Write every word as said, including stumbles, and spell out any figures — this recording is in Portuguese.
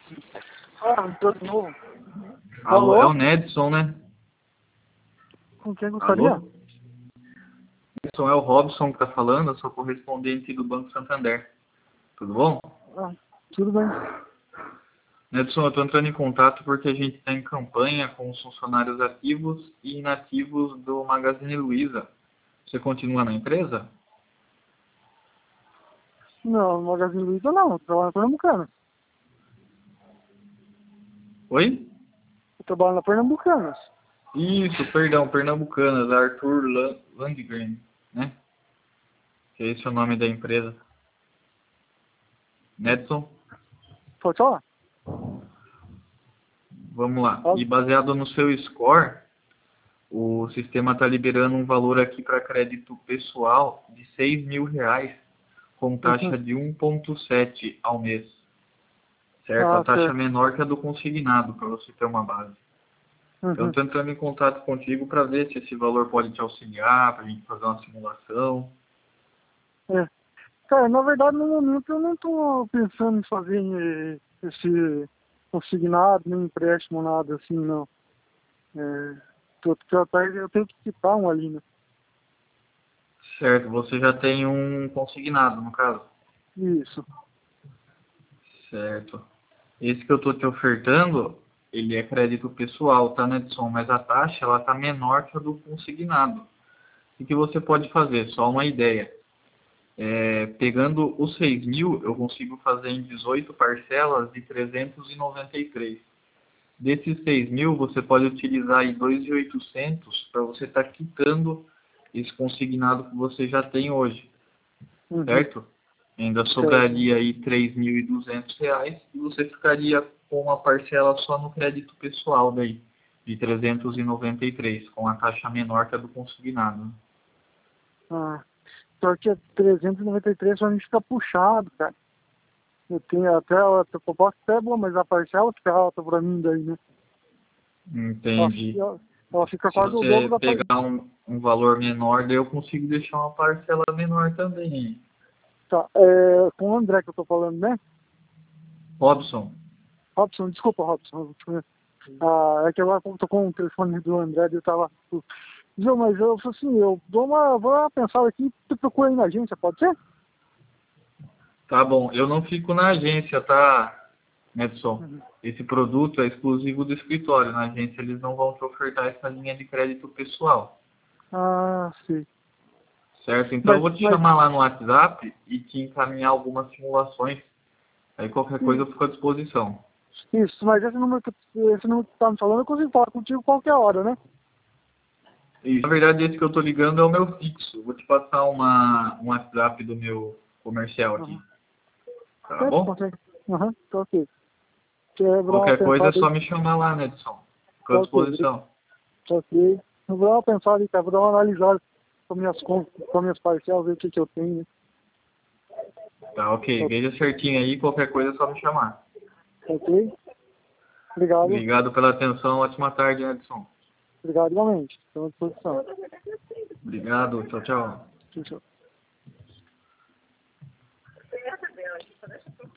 Ah, tô de novo. Alô, Alô? é o Nedson, né? Com quem gostaria? Alô? Nedson, é o Robson que tá falando, eu sou correspondente do Banco Santander. Tudo bom? Ah, tudo bem. Nedson, eu tô entrando em contato porque a gente tá em campanha com os funcionários ativos e inativos do Magazine Luiza. Você continua na empresa? Não, no Magazine Luiza não, eu trabalho na Pernambucana. Oi? Eu trabalho na Pernambucanas. Isso, perdão, Pernambucanas, Arthur Lan- Landgren, né? Que esse é o nome da empresa. Nedson, Pode falar? vamos lá. Fala. E baseado no seu score, o sistema está liberando um valor aqui para crédito pessoal de seis mil reais com taxa Uhum. de um vírgula sete ao mês. Certo? A Ah, taxa certo. menor que a do consignado, para você ter uma base. Então, Uhum. estou entrando em contato contigo para ver se esse valor pode te auxiliar, para a gente fazer uma simulação. É. Cara, na verdade, no momento eu não tô pensando em fazer eh, esse consignado, nem empréstimo, nada assim, não. É, tô, tô, tô- eu tenho que quitar um ali, né? Certo, você já tem um consignado, no caso. Isso. Certo. Esse que eu estou te ofertando, ele é crédito pessoal, tá, Nedson? Mas a taxa, ela tá menor que a do consignado. O que você pode fazer? Só uma ideia. É, pegando os seis mil, eu consigo fazer em dezoito parcelas de trezentos e noventa e três. Desses seis mil, você pode utilizar aí dois mil e oitocentos para você estar quitando esse consignado que você já tem hoje, Uhum. certo? Ainda Certo. sobraria aí três mil e duzentos reais e você ficaria com uma parcela só no crédito pessoal daí, de trezentos e noventa e três, com a taxa menor que a do consignado. Ah, só que é trezentos e noventa e três pra mim fica puxado, cara. Eu tenho até a proposta até é boa, mas a parcela fica alta pra mim daí, né? Ela, Entendi. ela, ela fica Se quase o dobro você da parcela. pegar um, um valor menor, daí eu consigo deixar uma parcela menor também. Tá, é, com o André que eu tô falando, né? Robson, Robson, desculpa, Robson. Ah, é que agora eu tô com o telefone do André e eu tava. Viu, mas eu falei assim, eu dou uma, vou uma pensada aqui, tu procura aí na agência, pode ser? tá bom. Eu não fico na agência, tá, Edson? Uhum. Esse produto é exclusivo do escritório. Na agência eles não vão te ofertar essa linha de crédito pessoal, Ah, sim. certo? Então eu Mas, vou te mas chamar lá no WhatsApp e te encaminhar algumas simulações. Aí qualquer coisa eu fico à disposição. isso, mas esse número que esse número que tu tá me falando, eu consigo falar contigo qualquer hora, né? E, na verdade, esse que eu tô ligando é o meu fixo. Vou te passar uma, um WhatsApp do meu comercial Uhum. aqui. Tá É, tu bom? consegue. Aham, tá ok. Quer dar uma Qualquer coisa é pensada aí? só me chamar lá, né, Edson? Fico à Tá ok, bri- disposição. tá ok. Eu vou dar uma pensada aí, cara. Vou dar uma analisada com minhas contas, com minhas parcelas, ver o que que eu tenho, né? Tá, ok. Tá, Veja certinho aí. Qualquer coisa é só me chamar. tá ok? Obrigado. Obrigado pela atenção. Ótima tarde, Edson. Obrigado igualmente. Estou à disposição. Obrigado. Tchau, tchau. Tchau, tchau.